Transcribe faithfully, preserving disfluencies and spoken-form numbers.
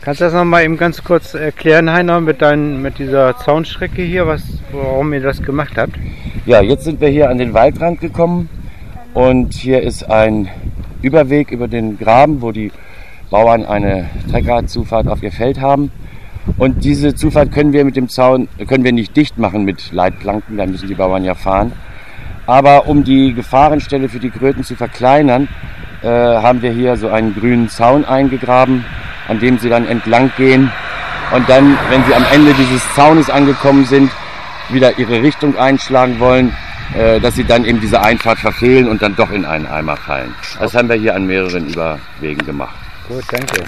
Kannst du das noch mal eben ganz kurz erklären, Heiner, mit, dein, mit dieser Zaunstrecke hier, was, warum ihr das gemacht habt? Ja, jetzt sind wir hier an den Waldrand gekommen und hier ist ein Überweg über den Graben, wo die Bauern eine Treckerzufahrt auf ihr Feld haben. Und diese Zufahrt können wir mit dem Zaun können wir nicht dicht machen mit Leitplanken, da müssen die Bauern ja fahren. Aber um die Gefahrenstelle für die Kröten zu verkleinern, äh, haben wir hier so einen grünen Zaun eingegraben, an dem sie dann entlang gehen und dann, wenn sie am Ende dieses Zaunes angekommen sind, wieder ihre Richtung einschlagen wollen, äh, dass sie dann eben diese Einfahrt verfehlen und dann doch in einen Eimer fallen. Das haben wir hier an mehreren Überwegen gemacht. Gut, danke.